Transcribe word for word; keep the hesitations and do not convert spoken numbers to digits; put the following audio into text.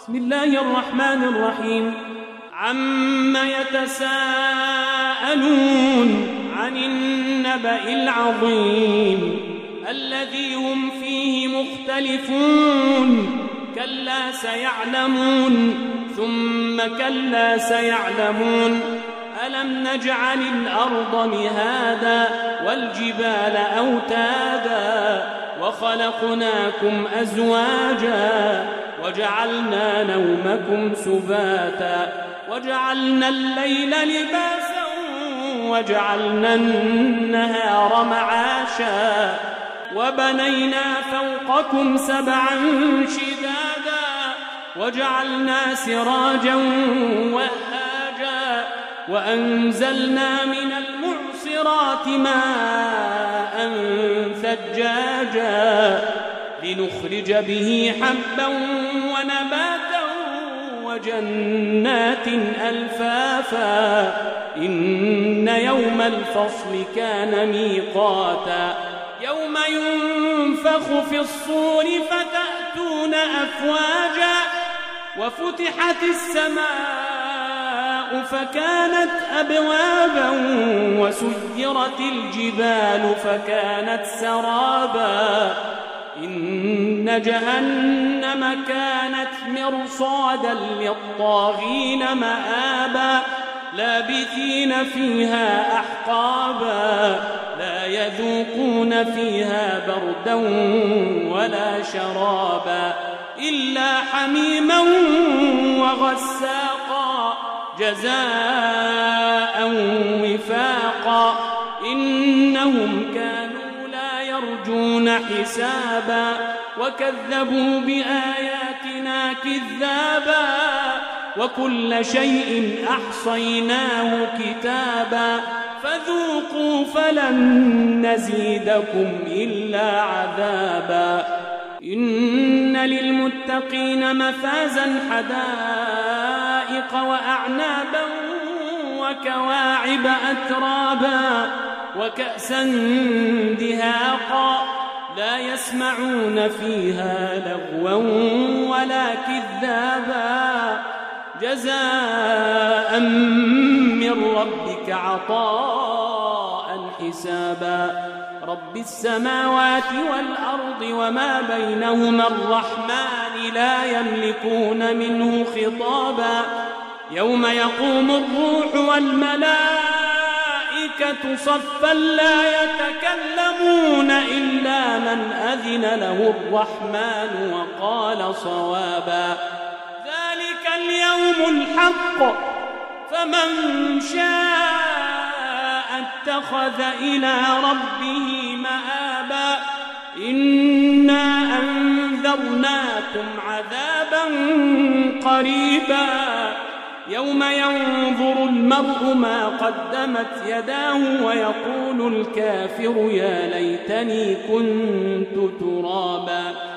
بسم الله الرحمن الرحيم. عم يتساءلون عن النبأ العظيم الذي هم فيه مختلفون كلا سيعلمون ثم كلا سيعلمون ألم نجعل الأرض مهادا والجبال أوتادا وخلقناكم أزواجا وجعلنا نومكم سباتا وجعلنا الليل لباسا وجعلنا النهار معاشا وبنينا فوقكم سبعا شدادا وجعلنا سراجا وهاجا وأنزلنا من المعصرات ماء ثجاجا لنخرج به حبا ونباتا وجنات ألفافا إن يوم الفصل كان ميقاتا يوم ينفخ في الصور فتأتون أفواجا وفتحت السماء فكانت أبوابا وسيرت الجبال فكانت سرابا إن جهنم كانت مرصادا للطاغين مآبا لابثين فيها أحقابا لا يذوقون فيها بردا ولا شرابا إلا حميما وغساقا جزاء وفاقا إنهم كانوا لا يرجون حسابا وكذبوا بآياتنا كذابا وكل شيء أحصيناه كتابا فذوقوا فلن نزيدكم إلا عذابا إن للمتقين مفازا حدائق وأعنابا وكواعب أترابا وكأسا دهاقا لا يسمعون فيها لغوا ولا كذابا جزاء من ربك عطاء حسابا رب السماوات والأرض وما بينهما الرحمن لا يملكون منه خطابا يوم يقوم الروح والملائكة صفا لا يتكلمون إلا من أذن له الرحمن وقال صوابا ذلك اليوم الحق فمن شاء اتخذ إلى ربه مآبا إنا أنذرناكم عذابا قريبا يوم ينظر المرء ما قدمت يداه ويقول الكافر يا ليتني كنت ترابا